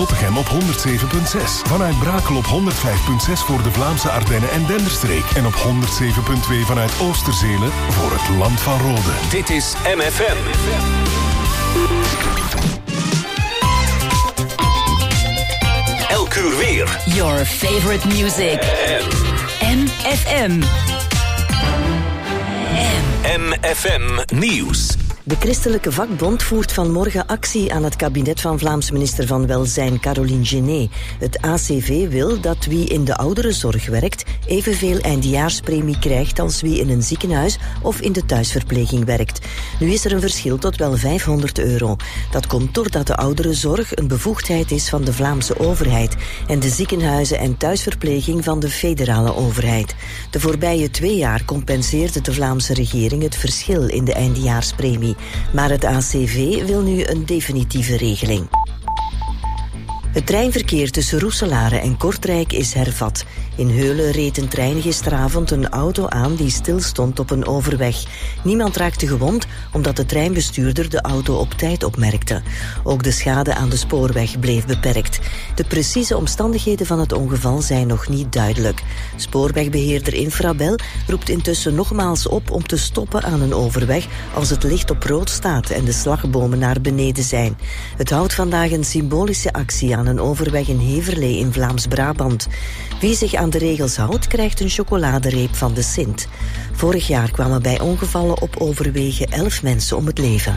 Zottegem op 107.6. Vanuit Brakel op 105.6 voor de Vlaamse Ardennen en Denderstreek. En op 107.2 vanuit Oosterzelen voor het Land van Rode. Dit is MFM. Elk uur weer. Your favorite music. MFM. MFM Nieuws. De Christelijke Vakbond voert vanmorgen actie aan het kabinet van Vlaams minister van Welzijn Caroline Genet. Het ACV wil dat wie in de ouderenzorg werkt evenveel eindejaarspremie krijgt als wie in een ziekenhuis of in de thuisverpleging werkt. Nu is er een verschil tot wel €500. Dat komt doordat de ouderenzorg een bevoegdheid is van de Vlaamse overheid en de ziekenhuizen en thuisverpleging van de federale overheid. De voorbije 2 jaar compenseerde de Vlaamse regering het verschil in de eindejaarspremie. Maar het ACV wil nu een definitieve regeling. Het treinverkeer tussen Roeselare en Kortrijk is hervat. In Heulen reed een trein gisteravond een auto aan die stilstond op een overweg. Niemand raakte gewond omdat de treinbestuurder de auto op tijd opmerkte. Ook de schade aan de spoorweg bleef beperkt. De precieze omstandigheden van het ongeval zijn nog niet duidelijk. Spoorwegbeheerder Infrabel roept intussen nogmaals op om te stoppen aan een overweg als het licht op rood staat en de slagbomen naar beneden zijn. Het houdt vandaag een symbolische actie aan een overweg in Heverlee in Vlaams-Brabant. Wie zich aan de regels houdt, krijgt een chocoladereep van de Sint. Vorig jaar kwamen bij ongevallen op overwegen 11 mensen om het leven.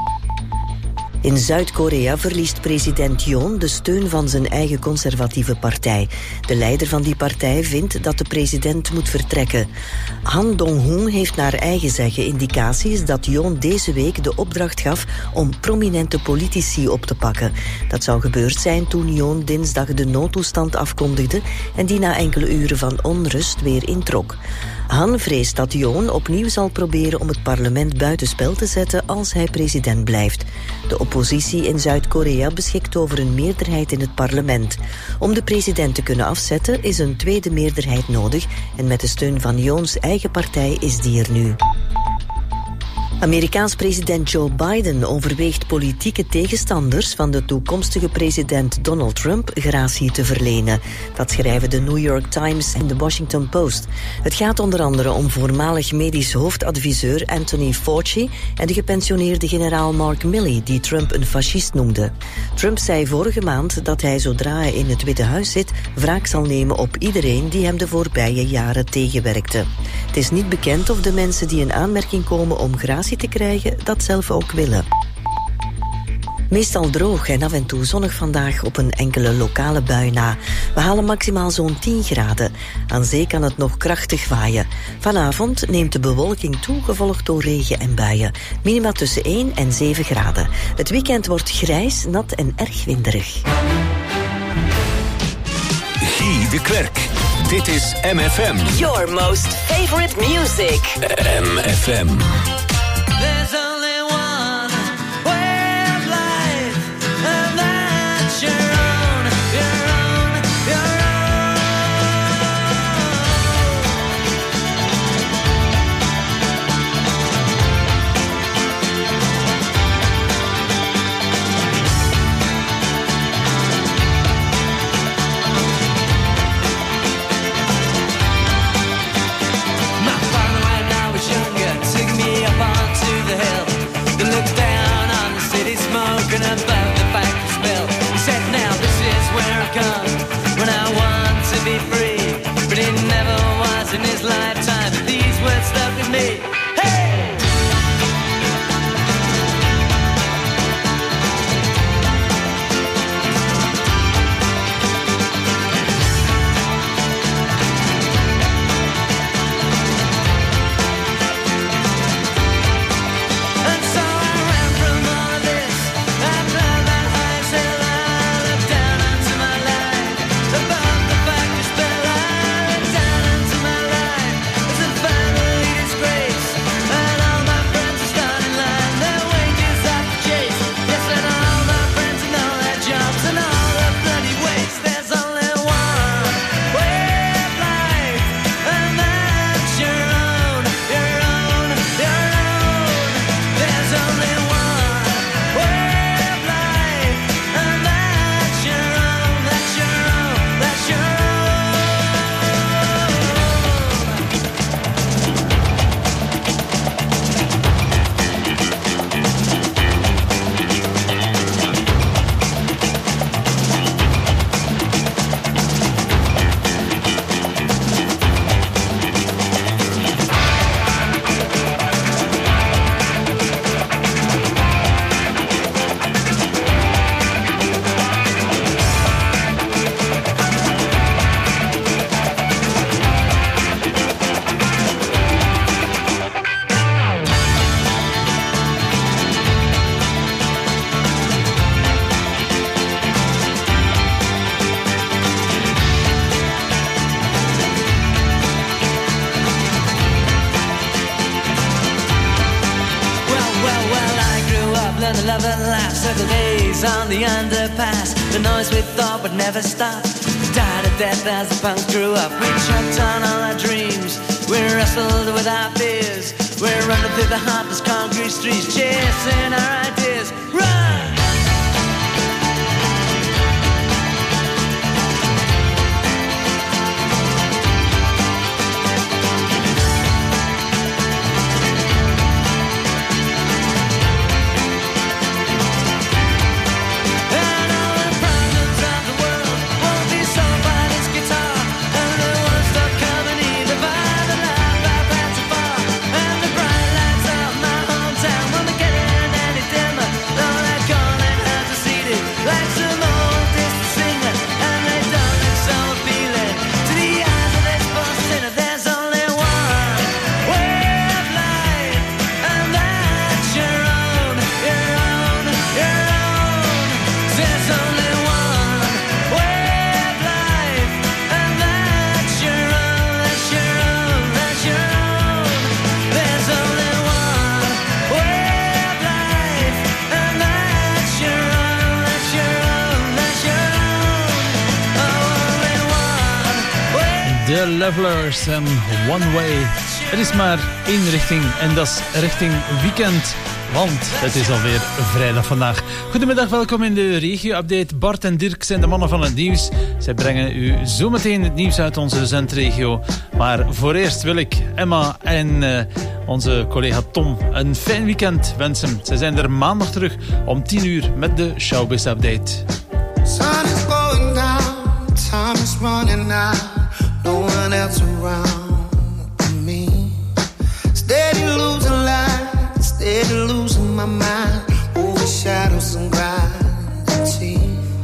In Zuid-Korea verliest president Yoon de steun van zijn eigen conservatieve partij. De leider van die partij vindt dat de president moet vertrekken. Han Dong-hoon heeft naar eigen zeggen indicaties dat Yoon deze week de opdracht gaf om prominente politici op te pakken. Dat zou gebeurd zijn toen Yoon dinsdag de noodtoestand afkondigde en die na enkele uren van onrust weer introk. Han vreest dat Yoon opnieuw zal proberen om het parlement buitenspel te zetten als hij president blijft. De oppositie in Zuid-Korea beschikt over een meerderheid in het parlement. Om de president te kunnen afzetten is een tweede meerderheid nodig en met de steun van Yoons eigen partij is die er nu. Amerikaans president Joe Biden overweegt politieke tegenstanders van de toekomstige president Donald Trump gratie te verlenen. Dat schrijven de New York Times en de Washington Post. Het gaat onder andere om voormalig medisch hoofdadviseur Anthony Fauci en de gepensioneerde generaal Mark Milley, die Trump een fascist noemde. Trump zei vorige maand dat hij zodra hij in het Witte Huis zit wraak zal nemen op iedereen die hem de voorbije jaren tegenwerkte. Het is niet bekend of de mensen die in aanmerking komen om gratie te krijgen dat zelf ook willen. Meestal droog en af en toe zonnig vandaag op een enkele lokale bui na. We halen maximaal zo'n 10 graden. Aan zee kan het nog krachtig waaien. Vanavond neemt de bewolking toe, gevolgd door regen en buien. Minima tussen 1 en 7 graden. Het weekend wordt grijs, nat en erg winderig. Guy de Klerk. Dit is MFM. Your most favorite music. MFM. There's only one way of life, and that's your own, your own, your My father, when I was younger, took me up onto the hill to look down on the city smoke and above the factory smell. He said, now this is where I come when I want to be free. But it never was in his lifetime, but these words stuck with me. Hey! And so I ran from all of this, I felt the last several days on the underpass. The noise we thought would never stop died a death as the punks grew up. We choked on all our dreams, we wrestled with our fears. We're running through the heartless concrete streets, chasing our ideas. Run! The Levelers en One Way. Het is maar één richting en dat is richting weekend. Want het is alweer vrijdag vandaag. Goedemiddag, welkom in de regio-update. Bart en Dirk zijn de mannen van het nieuws. Zij brengen u zometeen het nieuws uit onze zendregio. Maar voor eerst wil ik Emma en onze collega Tom een fijn weekend wensen. Zij zijn er maandag terug om 10 uur met de Showbiz-update. Sun is going down, time is running out. No one else around me. Steady losing light, steady losing my mind. Over shadows and gravity.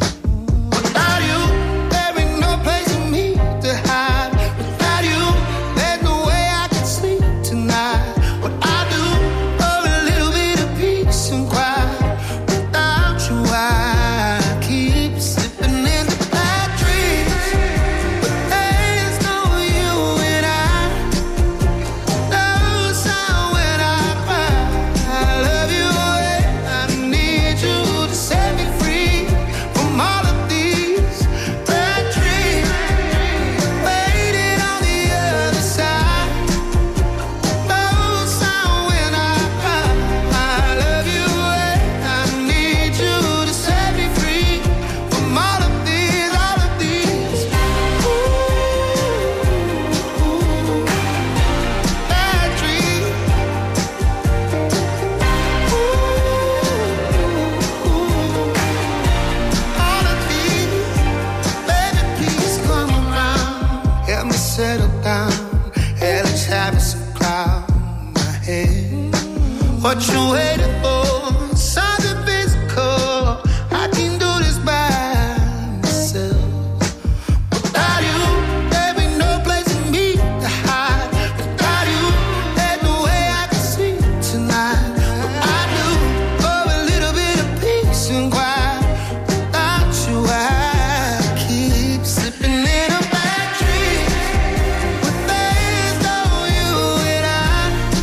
Without you, there ain't no place for me to hide. Without you, there's no way I can sleep tonight. What I do, for a little bit of peace and quiet. Without you, I keep slipping into bad dreams. But there's no you and I. No sound when I cry. I love you and I need you to set me free from all of these bad dreams. Waiting on the other side. No sound when I cry. I love you and I need you to set me free from all of these bad dreams. All of these, baby, please come around. Help me settle down. Headless habits of cloud in my head. What you waiting for? Something physical. I can do this by myself. Without you, there ain't no place for me to hide. Without you, there's no way I can sleep tonight. What I do for a little bit of peace and quiet. Without you, I keep slipping in a bad dream. But there's no you and I.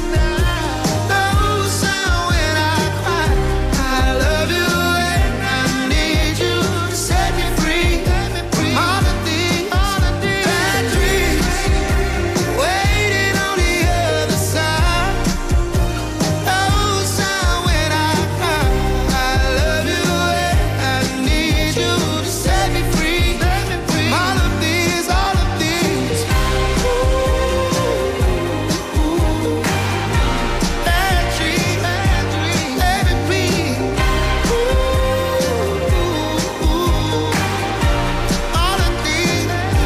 No sound when I cry. I love you and I need you to set me free from all of these bad dreams. Waiting on the other side. No sound when I cry. I love you and I need you to set me free from all of these bad dreams. Baby, please. All of these.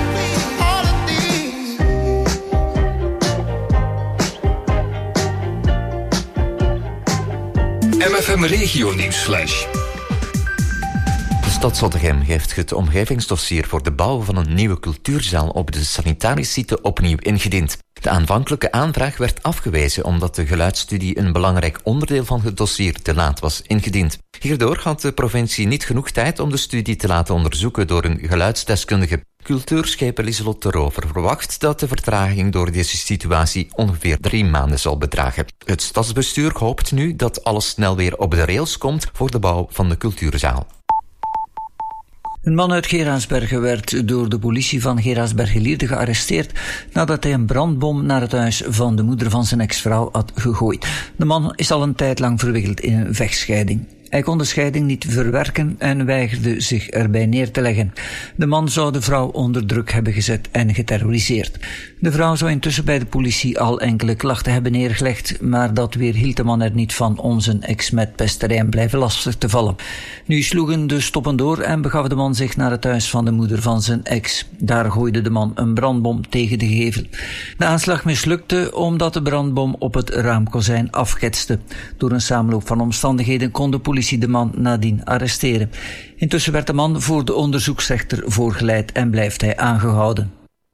MFM Regio Nieuwsflash. De stad Zottegem heeft het omgevingsdossier voor de bouw van een nieuwe cultuurzaal op de sanitarische site opnieuw ingediend. De aanvankelijke aanvraag werd afgewezen omdat de geluidsstudie een belangrijk onderdeel van het dossier te laat was ingediend. Hierdoor had de provincie niet genoeg tijd om de studie te laten onderzoeken door een geluidsdeskundige. Cultuurscheper Lieselot de Rover verwacht dat de vertraging door deze situatie ongeveer 3 maanden zal bedragen. Het stadsbestuur hoopt nu dat alles snel weer op de rails komt voor de bouw van de cultuurzaal. Een man uit Geraardsbergen werd door de politie van Geraardsbergen-Lierde gearresteerd nadat hij een brandbom naar het huis van de moeder van zijn ex-vrouw had gegooid. De man is al een tijd lang verwikkeld in een vechtscheiding. Hij kon de scheiding niet verwerken en weigerde zich erbij neer te leggen. De man zou de vrouw onder druk hebben gezet en geterroriseerd. De vrouw zou intussen bij de politie al enkele klachten hebben neergelegd, maar dat weerhield de man er niet van om zijn ex met pesterij en blijven lastig te vallen. Nu sloegen de stoppen door en begaf de man zich naar het huis van de moeder van zijn ex. Daar gooide de man een brandbom tegen de gevel. De aanslag mislukte omdat de brandbom op het raamkozijn afgetste. Door een samenloop van omstandigheden kon de politie de man nadien arresteren. Intussen werd de man voor de onderzoeksrechter voorgeleid en blijft hij aangehouden.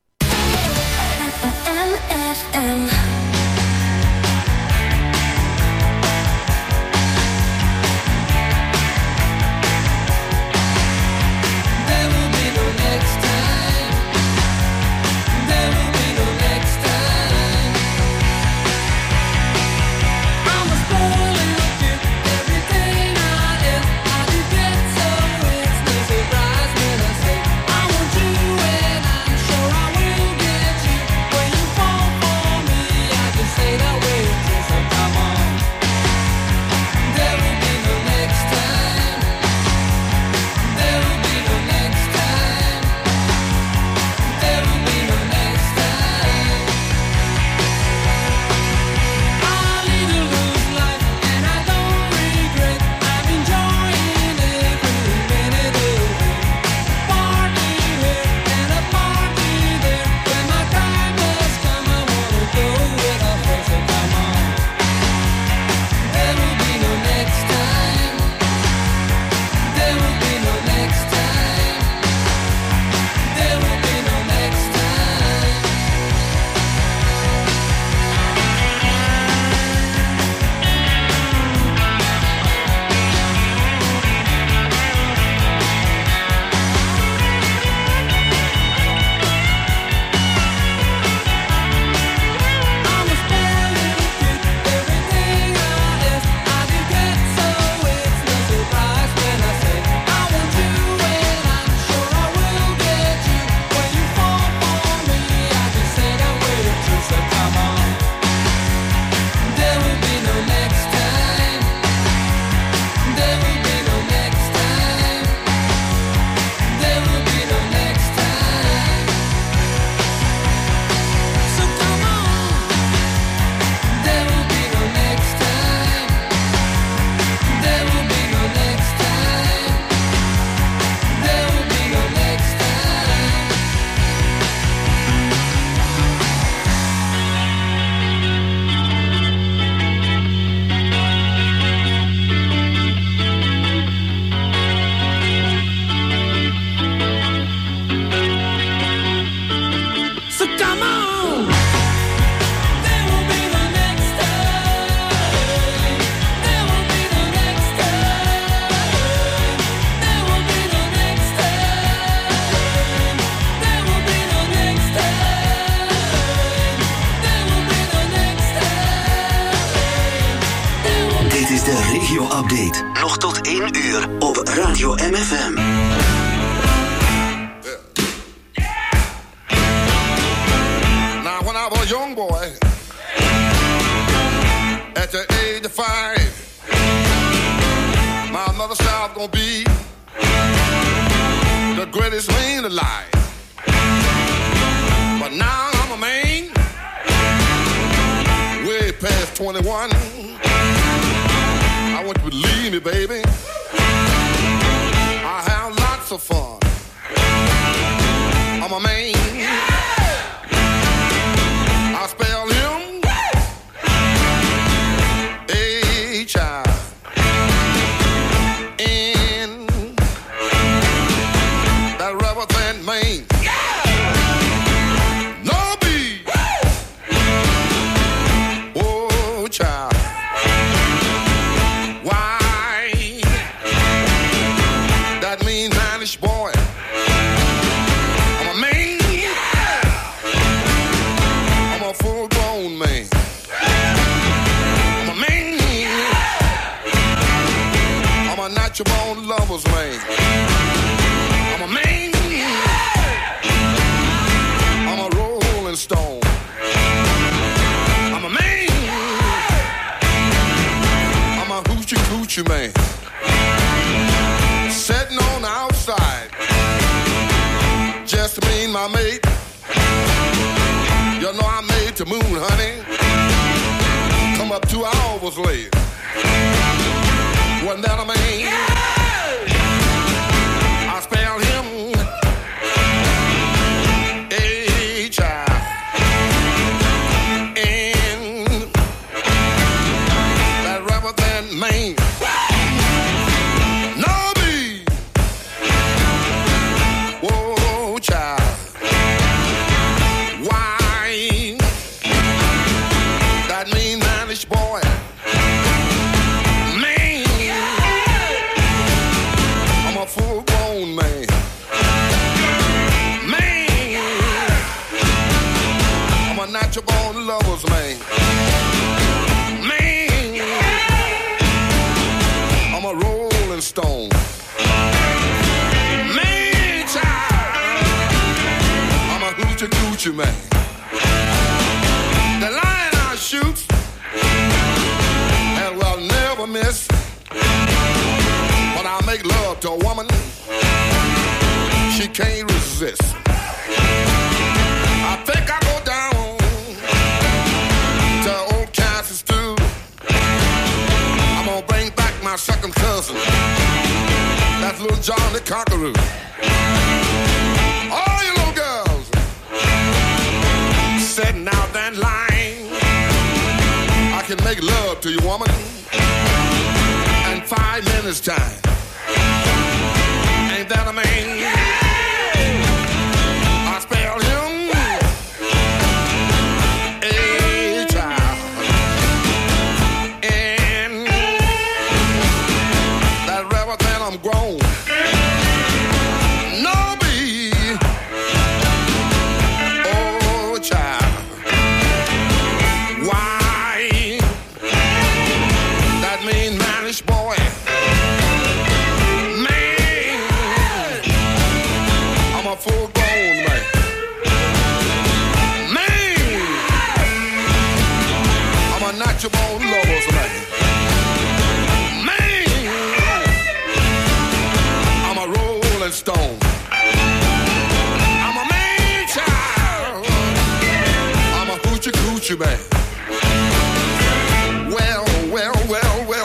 regio-update. Nog tot 1 uur op Radio MFM. Now when I was a young boy, at the age of 5, my mother said I was gonna be the greatest man alive. But now I'm a man, way past 21. I want you to believe me, baby. I have lots of fun. I'm a man. I spell him H-I-N. That rubber band man. No B. natural lover's man. I'm a man. I'm a rolling stone. I'm a man. I'm a hoochie coochie man. Sitting on the outside, just me and my mate. You know I made the moon, honey. Come up 2 hours late. Wasn't that a man? I spelled him H-I-N. That rather than man. No me. Whoa, child. Why? That mean manish boy. A full-grown man. Man, I'm a natural-born lover's man. Man, I'm a rolling stone. Man, child, I'm a hoochie-coochie man. The lion I shoot and will never miss. When I make love to a woman, she can't resist. I think I go down to old Kansas stew. I'm gonna bring back my second cousin. That's little John the Conqueror. All you little girls sitting out that line, I can make love to you, woman, in 5 minutes time. Ain't that a man? I spelled him H-I-N. That rather than I'm grown. No be. Oh, child. Why? That mean manish boy. Full-grown man. Man, I'm a natural lover's man. Man, I'm a rolling stone. I'm a man child. I'm a hoochie coochie man. Well, well, well, well.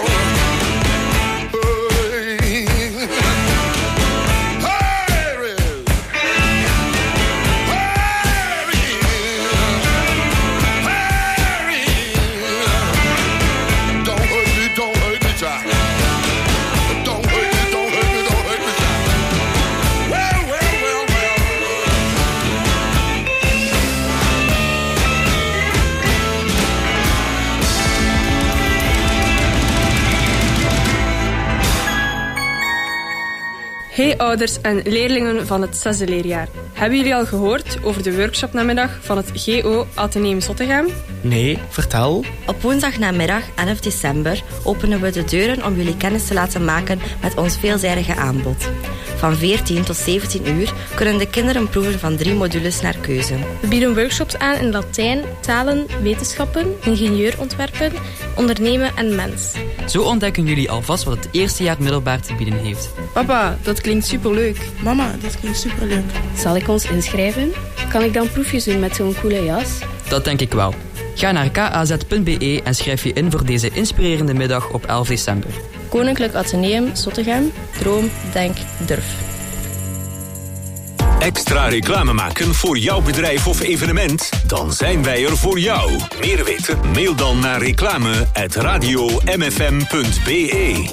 Hey ouders en leerlingen van het 6e leerjaar. Hebben jullie al gehoord over de workshopnamiddag van het GO Atheneum Zottegem? Nee, vertel. Op woensdagnamiddag 11 december openen we de deuren om jullie kennis te laten maken met ons veelzijdige aanbod. Van 14 tot 17 uur kunnen de kinderen proeven van 3 modules naar keuze. We bieden workshops aan in Latijn, talen, wetenschappen, ingenieurontwerpen, ondernemen en mens. Zo ontdekken jullie alvast wat het eerste jaar middelbaar te bieden heeft. Papa, dat klinkt superleuk. Mama, dat klinkt superleuk. Zal ik ons inschrijven? Kan ik dan proefjes doen met zo'n coole jas? Dat denk ik wel. Ga naar kaz.be en schrijf je in voor deze inspirerende middag op 11 december. Koninklijk Atheneum Zottegem. Droom, denk, durf. Extra reclame maken voor jouw bedrijf of evenement? Dan zijn wij er voor jou. Meer weten? Mail dan naar reclame@radiomfm.be.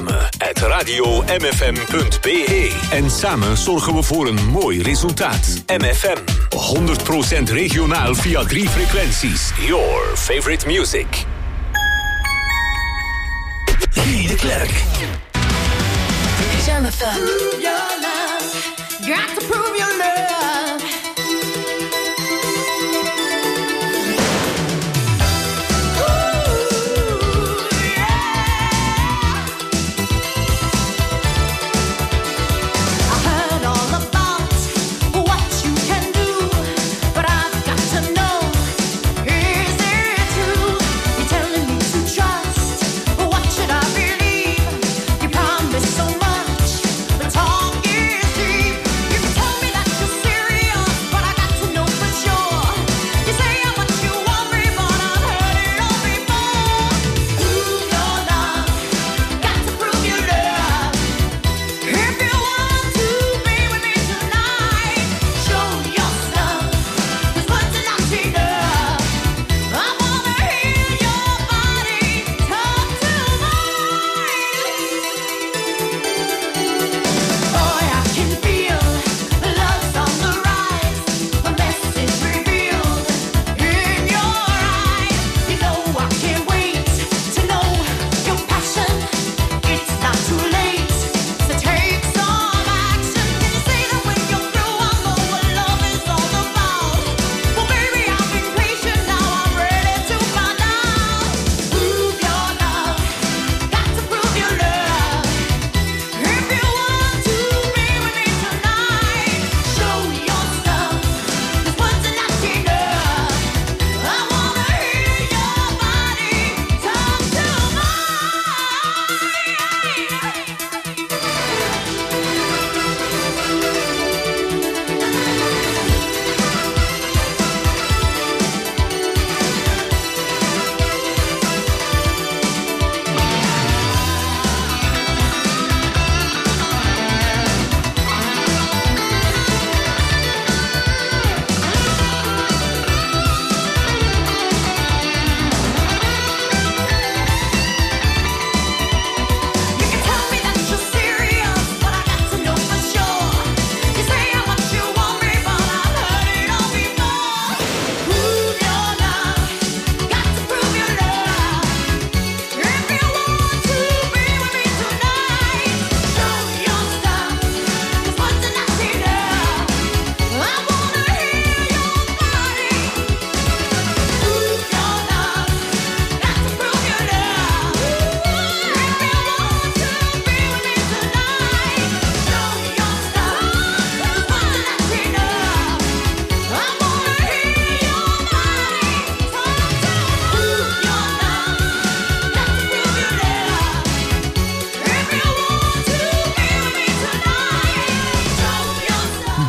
Reclame@radiomfm.be. En samen zorgen we voor een mooi resultaat. MFM. 100% regionaal via 3 frequenties. Your favorite music. Guy de Klerk. Jennifer. Your love. Got to prove your love. Ooh, yeah.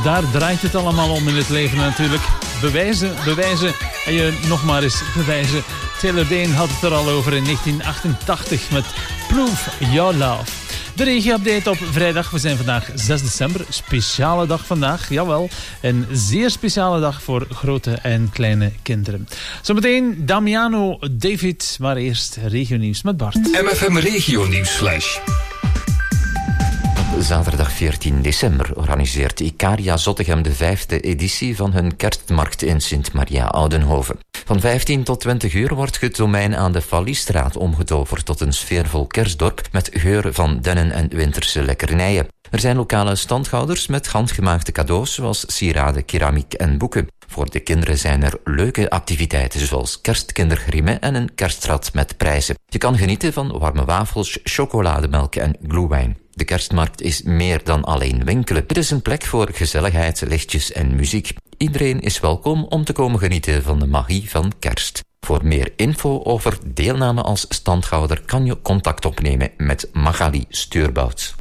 daar draait het allemaal om in het leven natuurlijk. Bewijzen, bewijzen en je nog maar eens bewijzen. Taylor Dayne had het er al over in 1988 met Prove Your Love. De regio-update op vrijdag. We zijn vandaag 6 december. Speciale dag vandaag, jawel. Een zeer speciale dag voor grote en kleine kinderen. Zometeen Damiano David, maar eerst regionieuws met Bart. MFM regionieuwsflash. Zaterdag 14 december organiseert Ikaria Zottegem de 5e editie van hun kerstmarkt in Sint-Maria-Oudenhoven. Van 15 tot 20 uur wordt het domein aan de Falliestraat omgetoverd tot een sfeervol kerstdorp met geuren van dennen en winterse lekkernijen. Er zijn lokale standhouders met handgemaakte cadeaus zoals sieraden, keramiek en boeken. Voor de kinderen zijn er leuke activiteiten zoals kerstkindergriemen en een kerstrad met prijzen. Je kan genieten van warme wafels, chocolademelk en glühwein. De kerstmarkt is meer dan alleen winkelen. Het is een plek voor gezelligheid, lichtjes en muziek. Iedereen is welkom om te komen genieten van de magie van kerst. Voor meer info over deelname als standhouder kan je contact opnemen met Magali Stuurbout.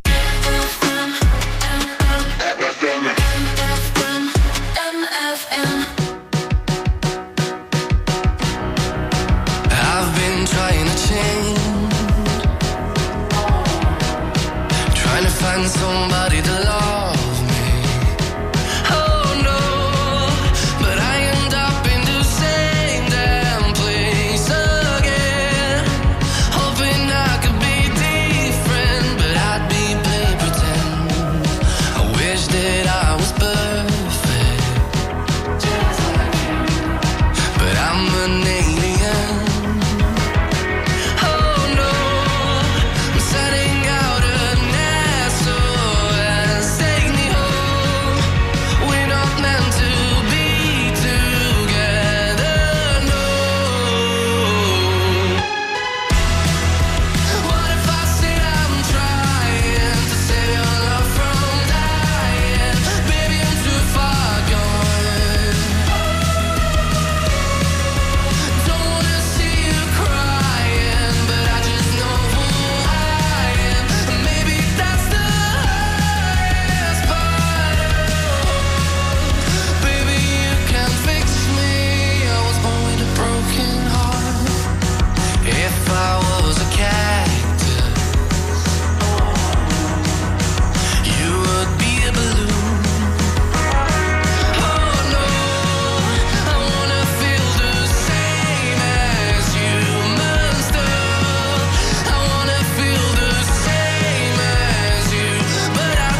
Find somebody to love me. Oh no, but I end up in the same damn place again. Hoping I could be different, but I'd be play pretend. I wish that I was perfect, but I'm an alien. Oh no, I'm setting out a take me home. We're not meant to be together, no. What if I said I'm trying to save your love from dying? Baby, I'm too far gone. Don't wanna see you crying, but I just know who I am. Maybe that's the if I was a cactus, you would be a balloon. Oh no, I wanna feel the same as humans do. I wanna feel the same as you, but I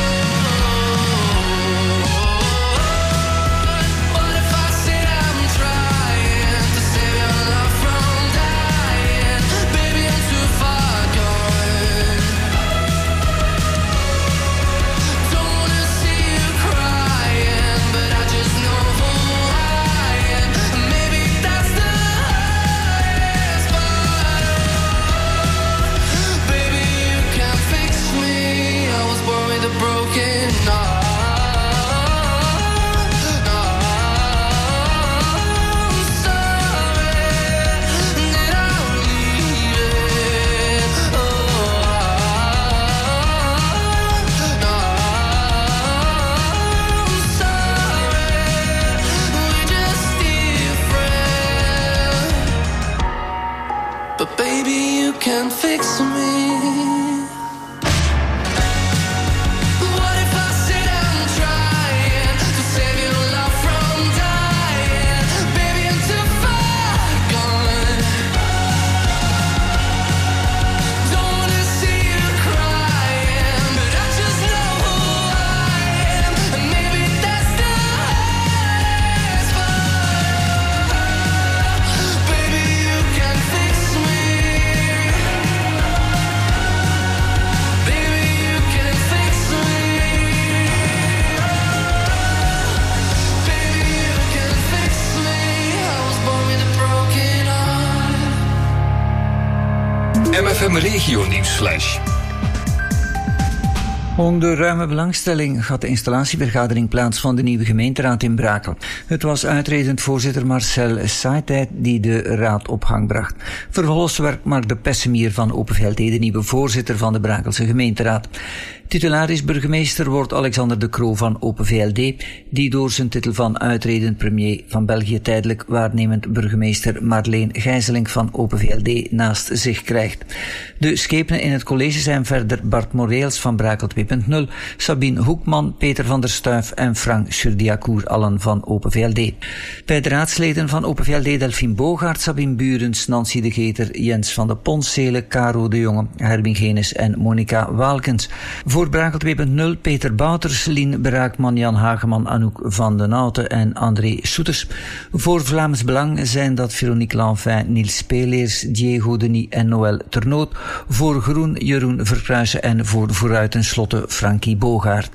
don't. What if I said I'm trying to save your love from dying? Baby, I'm too far gone. Don't wanna see you crying, but I just know who I am. Maybe that's the highest part. Baby, you can't fix me. I was born with a broken heart. But baby, you can't fix me. What if I said I'm trying to save your love from dying? Baby, I'm too far gone. Don't wanna see you crying, but I just know who I am. And maybe that's the highest part. Baby, you can't fix me. Baby, you can't fix me. Baby, you can't fix me. I was born with a broken heart. MFM regionieuwsflash. Onder ruime belangstelling gaat de installatievergadering plaats van de nieuwe gemeenteraad in Brakel. Het was uitredend voorzitter Marcel Saitijd die de raad op gang bracht. Vervolgens werd Mark de Pessemier van Open VLD de nieuwe voorzitter van de Brakelse gemeenteraad. Titularis burgemeester wordt Alexander De Croo van Open VLD, die door zijn titel van uitredend premier van België tijdelijk waarnemend burgemeester Marleen Gijzeling van Open VLD naast zich krijgt. De schepenen in het college zijn verder Bart Moreels van Brakel 2.0, Sabine Hoekman, Peter van der Stuif en Frank Churdiacour, allen van Open VLD. Bij de raadsleden van Open VLD Delphine Bogaert, Sabine Burens, Nancy de Geter, Jens van de Ponszelen, Caro de Jonge, Herwin Genis en Monica Waalkens. Voor Brakel 2.0 Peter Bouters, Lien Braakman, Jan Hageman, Anouk van den Houten en André Soeters. Voor Vlaams Belang zijn dat Veronique Lanvin, Niels Speeleers, Diego Denis en Noël Ternoot. Voor Groen Jeroen Verkruijsen en voor Vooruit ten slotte Frankie Bogaert.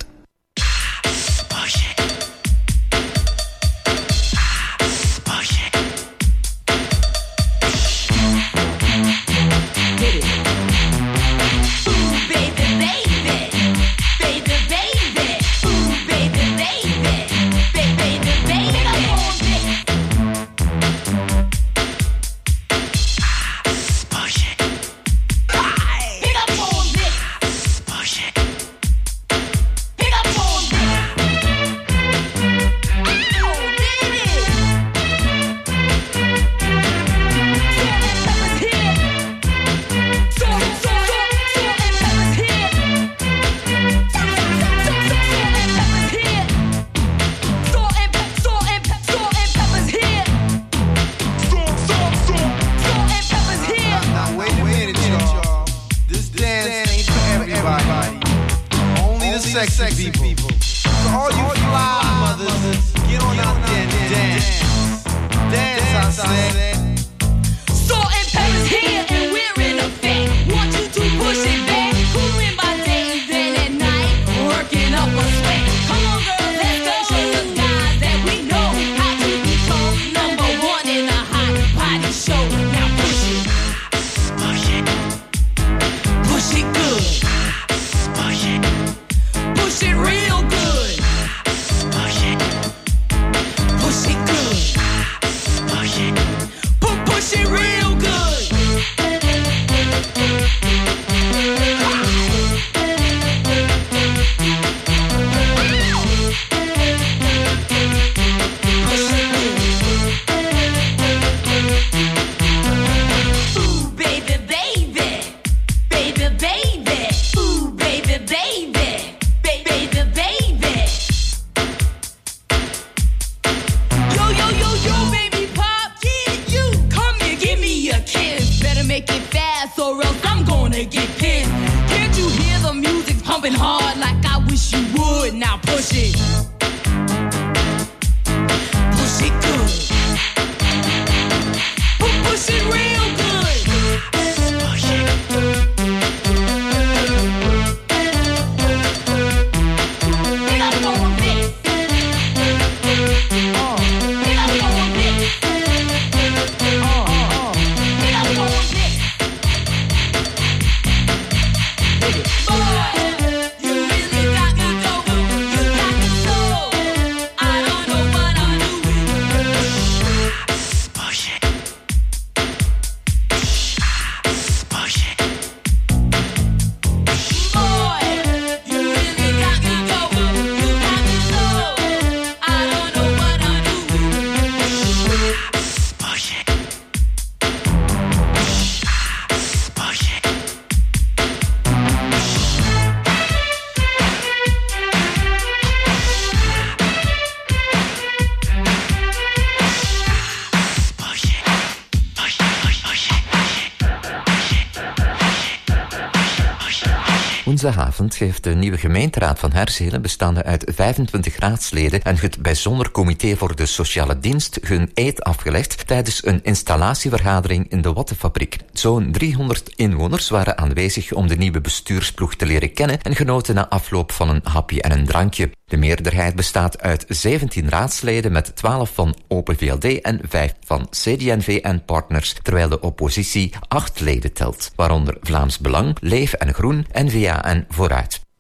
Woensdagavond heeft de nieuwe gemeenteraad van Herzelen, bestaande uit 25 raadsleden en het bijzonder comité voor de sociale dienst, hun eed afgelegd tijdens een installatievergadering in de Wattenfabriek. Zo'n 300 inwoners waren aanwezig om de nieuwe bestuursploeg te leren kennen en genoten na afloop van een hapje en een drankje. De meerderheid bestaat uit 17 raadsleden met 12 van Open VLD en 5 van CD&V en Partners, terwijl de oppositie 8 leden telt, waaronder Vlaams Belang, Leef en Groen, N-VA en Vooruit.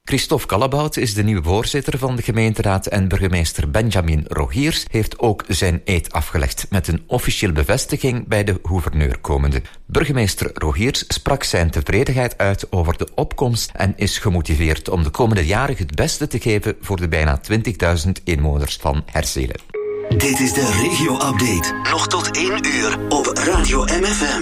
Christophe Callebaut is de nieuwe voorzitter van de gemeenteraad en burgemeester Benjamin Rogiers heeft ook zijn eed afgelegd met een officiële bevestiging bij de gouverneur komende. Burgemeester Rogiers sprak zijn tevredenheid uit over de opkomst en is gemotiveerd om de komende jaren het beste te geven voor de bijna 20.000 inwoners van Herzelen. Dit is de regio-update. Nog tot 1 uur op Radio MFM.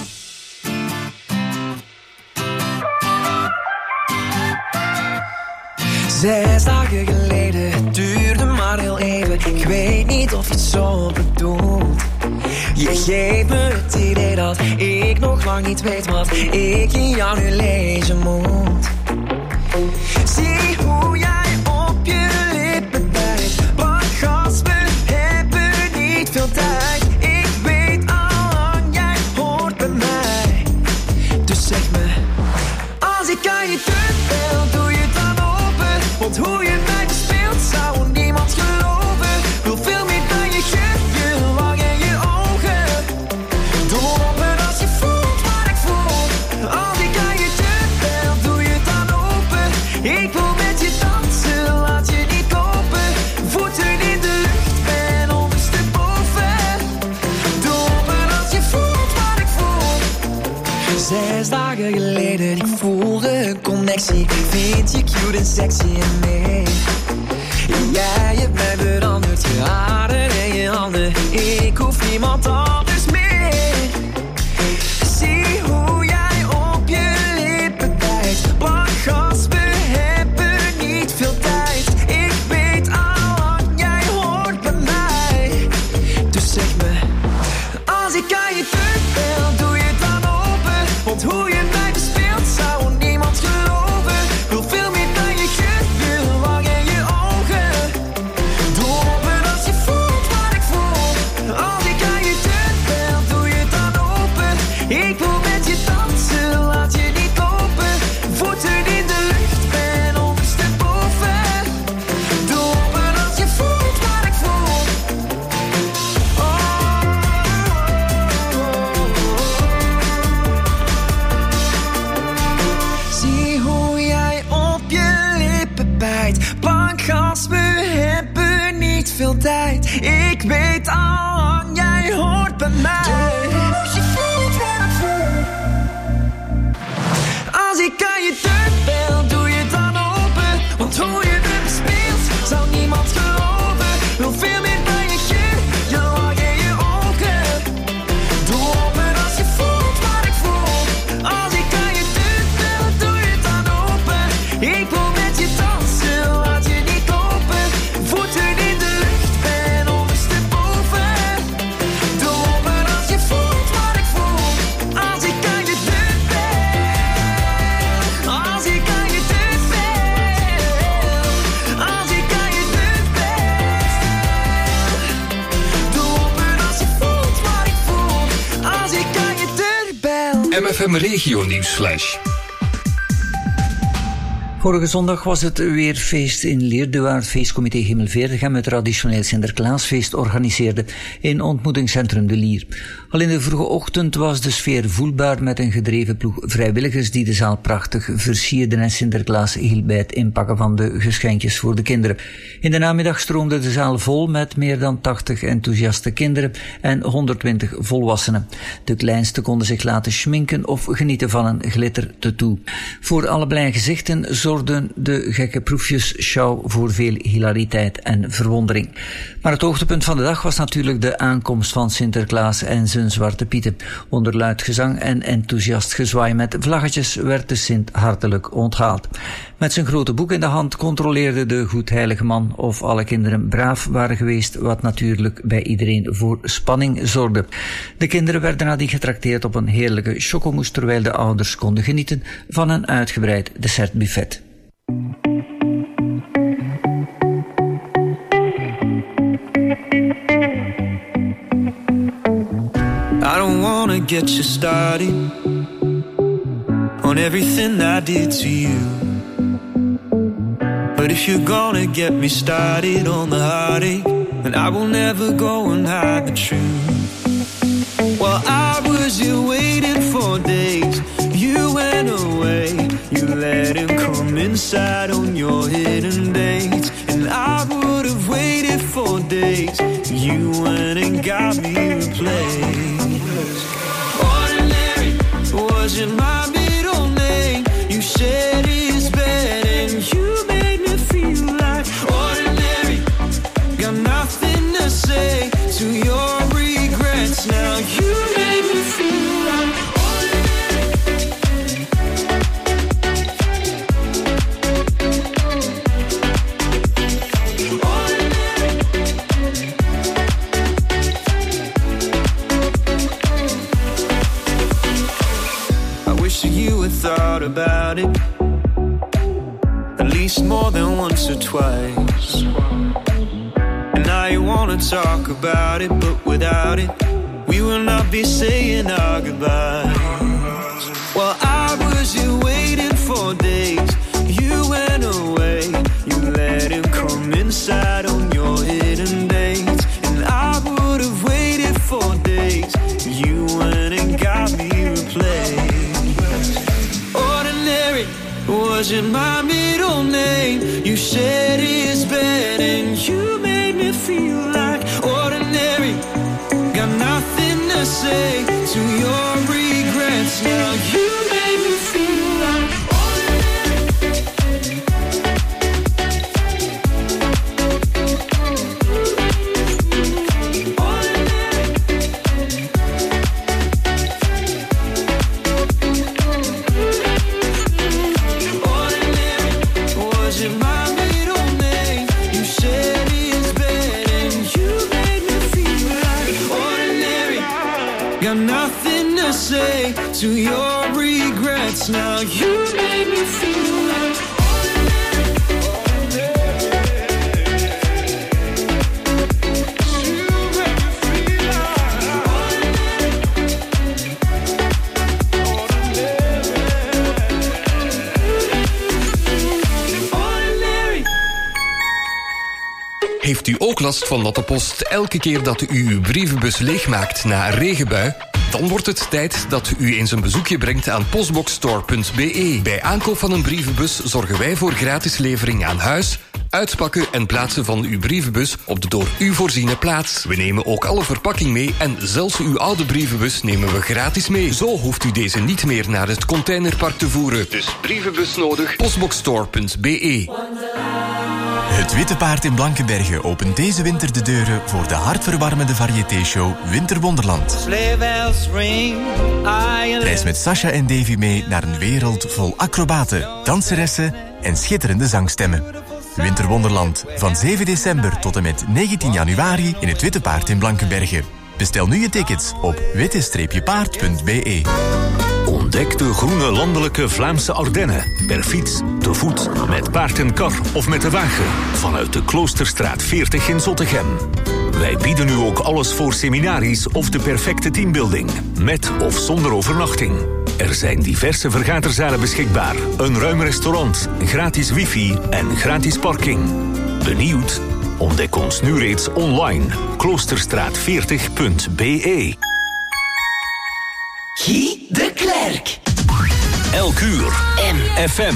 6 dagen geleden, het duurde maar heel even. Ik weet niet of je het zo bedoelt. Je geeft me het idee dat ik nog lang niet weet wat ik in jou nu lezen moet. Zie hoe jij op je lippen bijt. Pak gas, we hebben niet veel tijd. Ik weet al lang, jij hoort bij mij. Dus zeg me, als ik aan je deur bel, doe je het dan open. Want hoe je mij bespeelt, zou niemand geloven. Wil veel meer dan je geeft, je wang en je ogen. Doe open als je voelt wat ik voel. Als ik aan je deur bel, doe je het dan open. Ik wil met je dansen, laat je niet kopen. Voeten in de lucht, ben ondersteboven. Doe open als je voelt wat ik voel. 6 dagen geleden, ik voelde een connectie. Vind je cute en sexy en nee. Jij hebt mij veranderd, je haren en je handen. Ik hoef niemand anders meer. Zie hoe jij op je lippen bijt. Pak gas, we hebben niet veel tijd. Ik weet al lang, jij hoort bij mij. Dus zeg me, als ik aan je deur bel, doe je het dan open. Want hoe je mij bespeelt, zou niemand geloven. Wil veel meer dan je geeft, je wang en je ogen. Doe open als je voelt wat ik voel. Als ik aan je deur bel, doe je het dan open. Ik wil met je dansen, laat je niet kopen. Voeten in de lucht, ben ondersteboven. Doe open als je voelt wat ik voel. Zie hoe jij op je lippen bijt. Pak gas, we hebben niet veel tijd. Ik weet al lang, jij hoort bij mij. Als je voelt wat ik voel. Als ik aan je deur bel, doe je het dan open. Want hoe je me bespeelt, zou niemand geloven. Wil veel meer dan je geeft, je wang en je ogen. Doe open als je voelt wat ik voel. Als ik aan je deur bel, doe je het dan open. Ik wil met je dansen, laat je niet kopen. Voeten in de lucht, ben ondersteboven. Doe open als je voelt wat ik voel. Als ik aan je deur bel. Als ik aan je deur bel. Als ik aan je deur bel. Doe open als je voelt wat ik voel. Als ik aan je deur bel. MFM Regio Nieuwsflash. Vorige zondag was het weer feest in Leerde, waar het feestcomité Hemelveerdigem het traditioneel Sinterklaasfeest organiseerde in ontmoetingscentrum De Lier. Al in de vroege ochtend was de sfeer voelbaar met een gedreven ploeg vrijwilligers die de zaal prachtig versierden en Sinterklaas hielp bij het inpakken van de geschenkjes voor de kinderen. In de namiddag stroomde de zaal vol met meer dan 80 enthousiaste kinderen en 120 volwassenen. De kleinste konden zich laten schminken of genieten van een glittertattoo. Voor alle blije gezichten zorgden de gekke proefjes-show voor veel hilariteit en verwondering. Maar het hoogtepunt van de dag was natuurlijk de aankomst van Sinterklaas en zijn Zwarte Pieten. Onder luid gezang en enthousiast gezwaai met vlaggetjes werd de Sint hartelijk onthaald. Met zijn grote boek in de hand controleerde de goedheilige man of alle kinderen braaf waren geweest, wat natuurlijk bij iedereen voor spanning zorgde. De kinderen werden nadien getrakteerd op een heerlijke chocomousse, terwijl de ouders konden genieten van een uitgebreid dessertbuffet. I don't wanna get you started on everything I did to you. But if you're gonna get me started on the heartache, then I will never go and hide the truth. Well, I was here waiting for days. You went away, you let him come in inside on your hidden dates. And I would have waited for days. You went and got me replaced. Ordinary wasn't my middle name. You said it's bad and you made me feel like ordinary. Got nothing to say to your regrets. Now you made me feel like thought about it at least more than once or twice. And now you wanna talk about it, but without it, we will not be saying our goodbyes. Well, I was here waiting for days. You went away. You let him come inside on your hidden dates. And I would have waited for days. You went and got me replaced. Ordinary wasn't my middle name. You said it's bad and you made me feel like ordinary. Got nothing to say to your regrets. Now you made me feel like say to your regrets. Now you made me feel like Heeft u ook last van natte post elke keer dat u uw brievenbus leegmaakt na een regenbui? Dan wordt het tijd dat u eens een bezoekje brengt aan postboxstore.be. Bij aankoop van een brievenbus zorgen wij voor gratis levering aan huis, uitpakken en plaatsen van uw brievenbus op de door u voorziene plaats. We nemen ook alle verpakking mee en zelfs uw oude brievenbus nemen we gratis mee. Zo hoeft u deze niet meer naar het containerpark te voeren. Dus brievenbus nodig, postboxstore.be. Het Witte Paard in Blankenberge opent deze winter de deuren voor de hartverwarmende variété-show Winterwonderland. Reis met Sasha en Davy mee naar een wereld vol acrobaten, danseressen en schitterende zangstemmen. Winterwonderland van 7 december tot en met 19 januari in het Witte Paard in Blankenberge. Bestel nu je tickets op witte-paard.be. Ontdek de groene landelijke Vlaamse Ardennen. Per fiets, te voet, met paard en kar of met de wagen. Vanuit de Kloosterstraat 40 in Zottegem. Wij bieden u ook alles voor seminaries of de perfecte teambuilding. Met of zonder overnachting. Er zijn diverse vergaderzalen beschikbaar. Een ruim restaurant, gratis wifi en gratis parking. Benieuwd? Ontdek ons nu reeds online. Kloosterstraat40.be. Guy de Klerk. Elk uur. FM.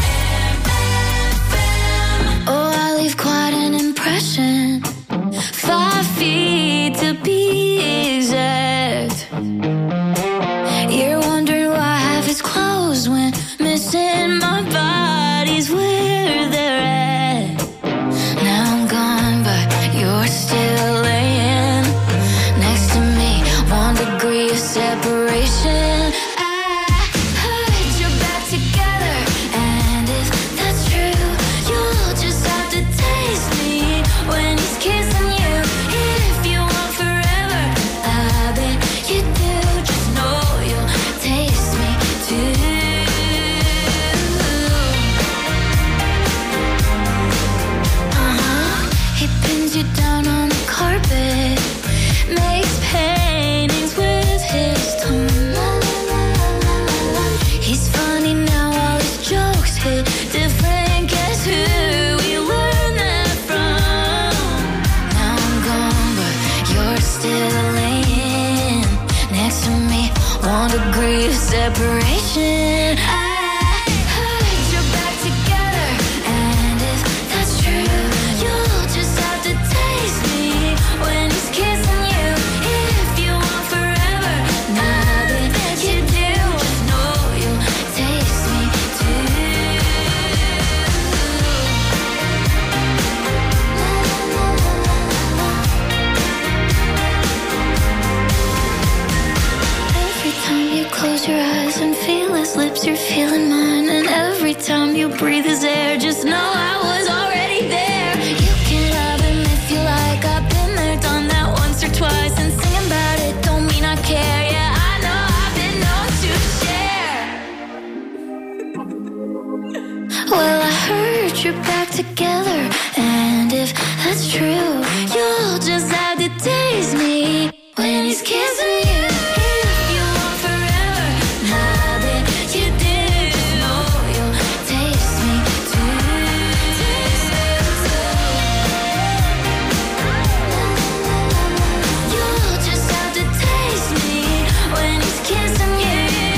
Oh, I leave quite an impression. 5 feet to be exact. You're wondering why half is closed when missing my body's where they're at. Now I'm gone, but you're still laying next to me. 1 degree of separation. Separation. I heard you're back together. future back together. And if that's true, you'll just have to taste me when he's kissing you. If you want forever, now that you do, you'll taste me too. You'll just have to taste me when he's kissing you.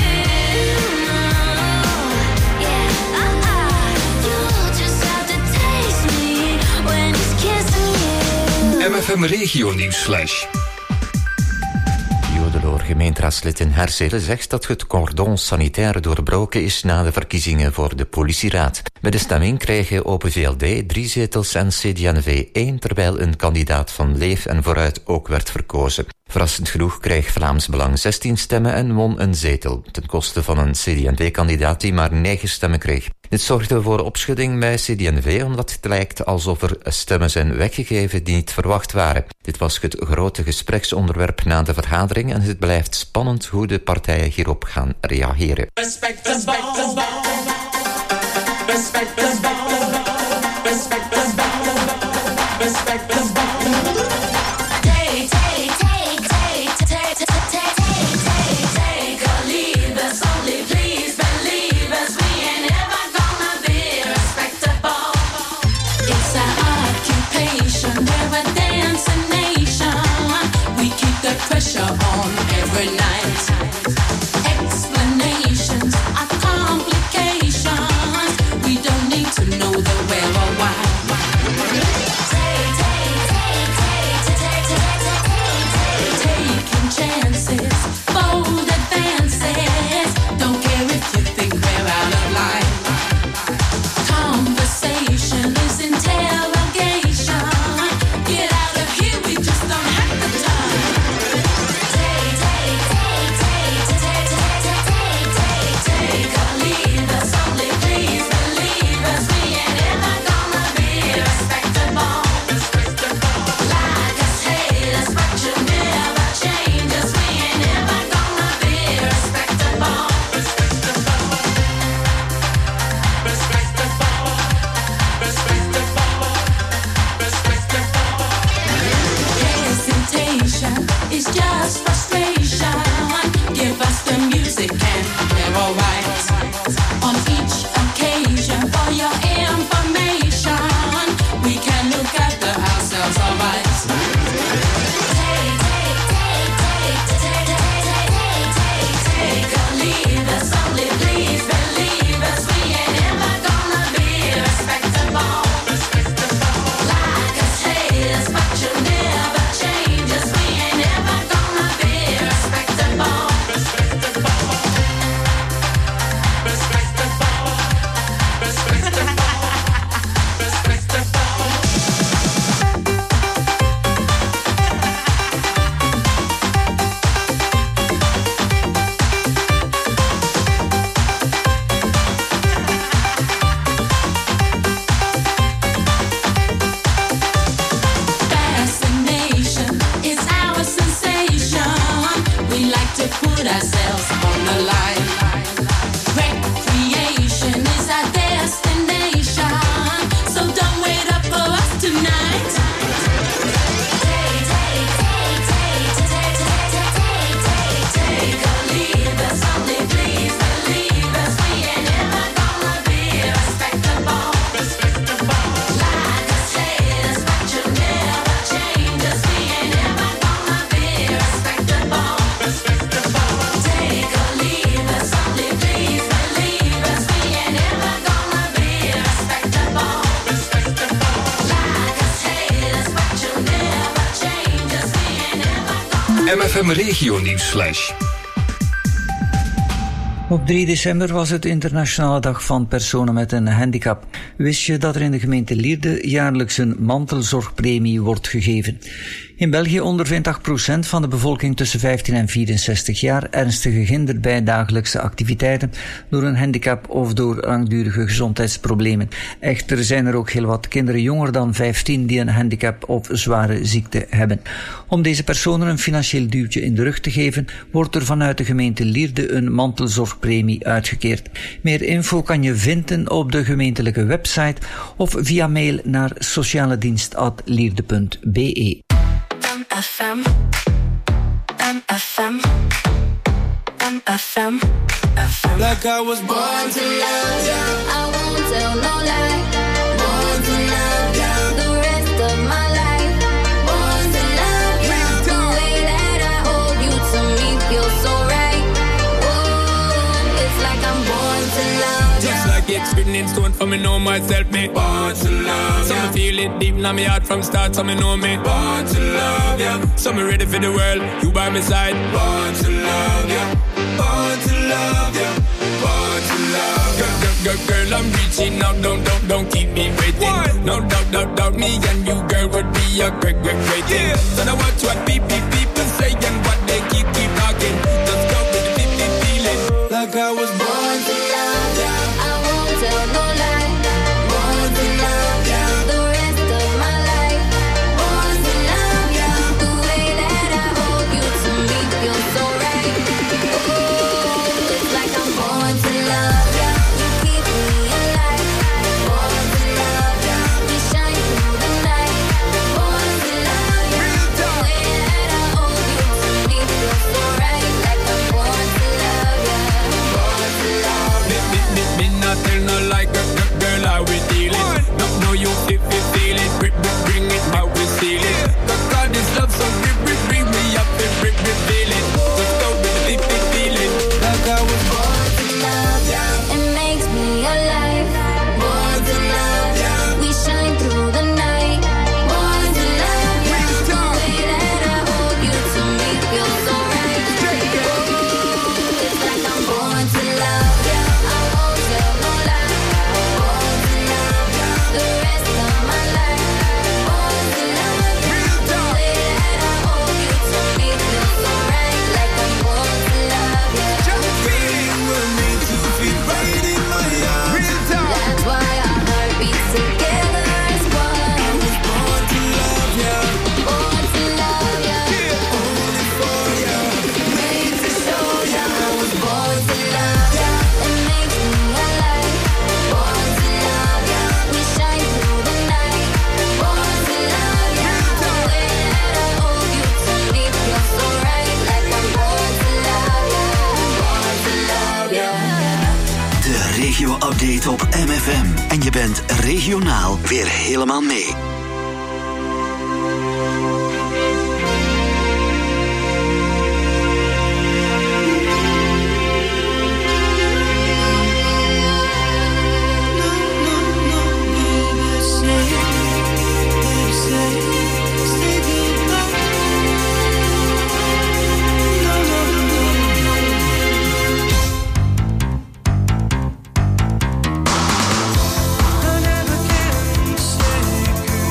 MFM Regio Nieuwsflash. Jodeloor gemeenteraadslid in Herzelen zegt dat het cordon sanitaire doorbroken is na de verkiezingen voor de politieraad. Bij de stemming kregen Open VLD 3 zetels en CD&V 1, terwijl een kandidaat van Leef en Vooruit ook werd verkozen. Verrassend genoeg kreeg Vlaams Belang 16 stemmen en won een zetel, ten koste van een CD&V-kandidaat die maar 9 stemmen kreeg. Dit zorgde voor opschudding bij CD&V, omdat het lijkt alsof er stemmen zijn weggegeven die niet verwacht waren. Dit was het grote gespreksonderwerp na de vergadering en het blijft spannend hoe de partijen hierop gaan reageren. Respect us, respect us, respect us, respect us, respect us. Pressure on every night. Explanations are complications. We don't need to know the where or why. Taking chances, bold advances. Don't care if you think we're out of line. Conversation is interrogation. Get out of here, we just don't have the time. It's just frustration. Give us the music and we're alright. On each occasion, for your information, we can look after ourselves alright. Take or leave us, only please believe us. We ain't ever gonna be respectable. Like us, hate us, but you'll never change us. We ain't ever gonna be respectable. Fascination is our sensation. We like to put ourselves on the line. Recreation is our destination. So don't wait up for us tonight. Take or leave us, only please believe us. We ain't ever gonna be respectable. Like us, hate us, but you'll never change us. We ain't ever gonna be respectable. Take or leave us, only please believe us. We ain't ever gonna be respectable. Like us, hate us, but you'll never change us. We ain't ever gonna. MFM Regio Nieuwsflash. Op 3 december was het Internationale Dag van Personen met een Handicap. Wist je dat er in de gemeente Lierde jaarlijks een mantelzorgpremie wordt gegeven? In België ondervindt 8% van de bevolking tussen 15 en 64 jaar ernstige hinder bij dagelijkse activiteiten door een handicap of door langdurige gezondheidsproblemen. Echter zijn er ook heel wat kinderen jonger dan 15 die een handicap of zware ziekte hebben. Om deze personen een financieel duwtje in de rug te geven, wordt er vanuit de gemeente Lierde een mantelzorgpremie uitgekeerd. Meer info kan je vinden op de gemeentelijke website of via mail naar socialedienst@lierde.be. MFM, MFM, MFM, FM. Like I was born to love ya. I won't tell no lie. Born to love ya. The rest of my life. Born to love ya. The way that I hold you to me feels so right. Oh, it's like I'm born to love ya. Just like it's written in stone for me know myself, me born to love ya. Some feel it deep in my heart from start, some me know me born to love ya. Some ready for the world, you by my side. Born to love ya. Born to love ya. Born to love ya. Girl, I'm reaching out, don't keep me waiting. No doubt, me and you, girl, would be a great thing. So now watch what people say and what they keep talking. Let's go with the feeling. Like I was born to love ya. I won't tell no lie. Born to love ya. The rest of my life. Born to love ya. The way that I hold you to me feels so right. Oh, it's like I'm born to love ya. You keep me alive. Born to love ya. We shine through the night. Born to love ya. The way that I hold you to me feels so right. Like I'm born to love ya. Born to love ya. Me not tell no like girl how we dealing. No you if you feel it, bring it how we feel it. God this love so bring me up and feel it. Let's go with the feeling. Like I was born to love ya. It makes me alive. Born to love ya. We shine through the night. Born to love ya. The way that I hold you to me feels so right. Oh, it's like I'm born to love ya. I won't tell no lie. Born to love ya. The rest of my life. Born to love ya. The way that I hold you to me feels so right. Like I'm born to love ya. Just feeling we're meant to feel right in my arms. That's why our heart beats together as one. I was born to love ya. Born to love ya. Only for ya. Made to show ya. I was born to love ya. It makes me alive. Born to love ya. We shine through the night. Born to love ya. The way that I hold you to me feels so right. Like I'm born to love ya. Born to love ya. De regio-update op MFM. En je bent regionaal weer helemaal mee. I never can say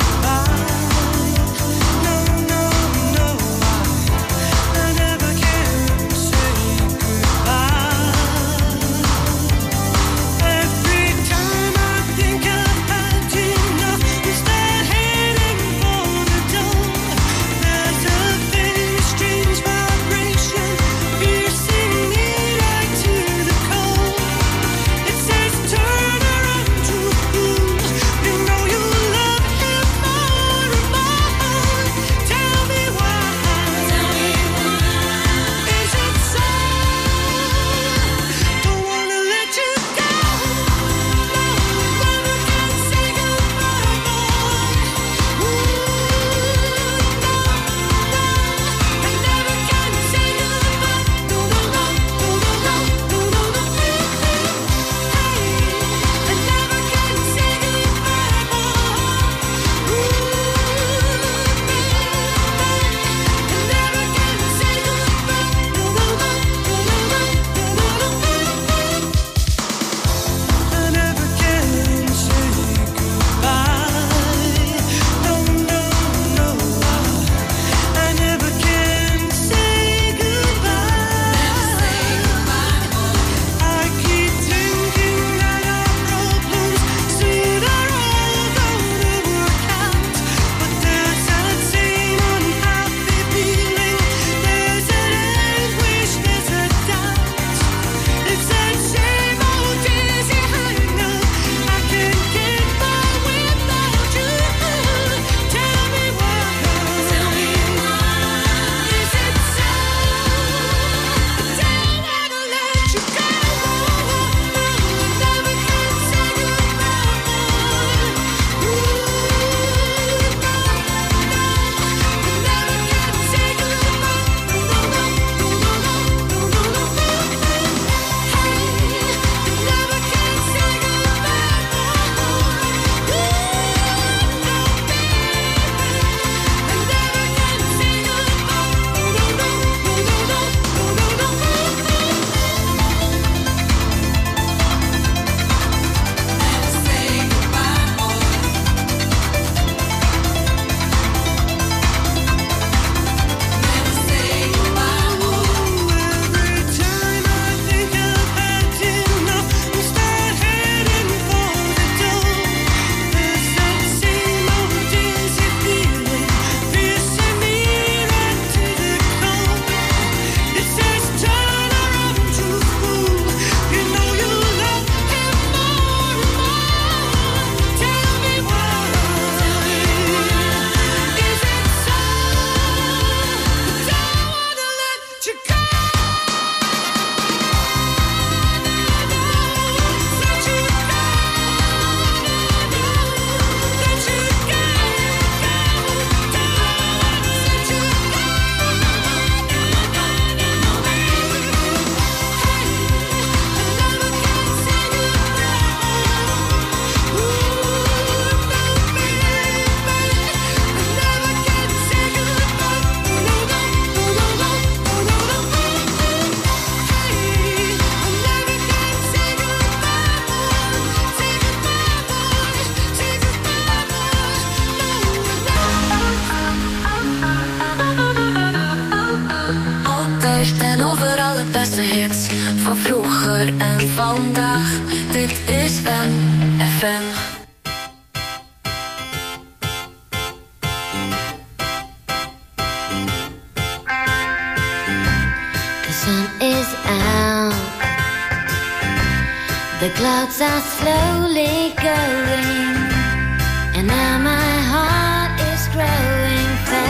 The clouds are slowly going, and now my heart is growing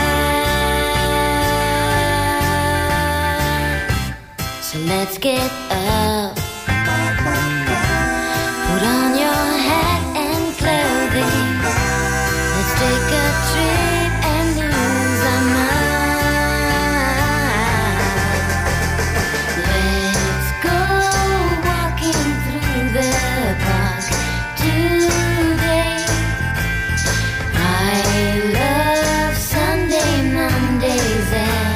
fast. So let's get up, put on your hat and clothing. Let's take a trip and lose our mind. Let's go walking through the park today. I love Sunday, Mondays,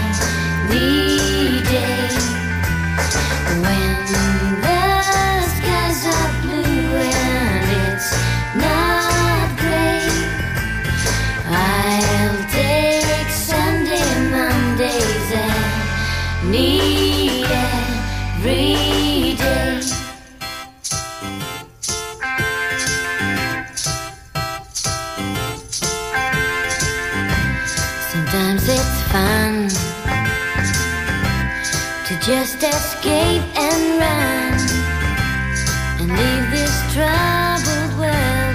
every day. When the skies are blue and it's not gray, I'll take Sunday, Mondays, any every day. Sometimes it's fun to just escape and run and leave this troubled world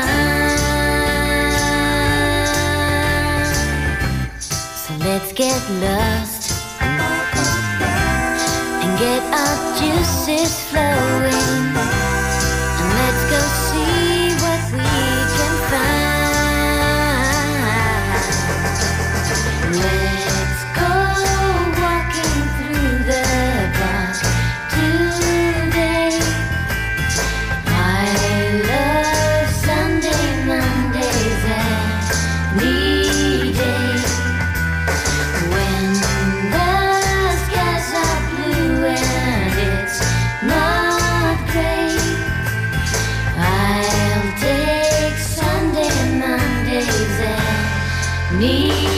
behind. So let's get lost and get our juices flowing, and let's go see what we can find. Let's go walking through the park today. I love Sunday, Mondays, any day. When the skies are blue and it's not gray, I'll take Sunday, Mondays, any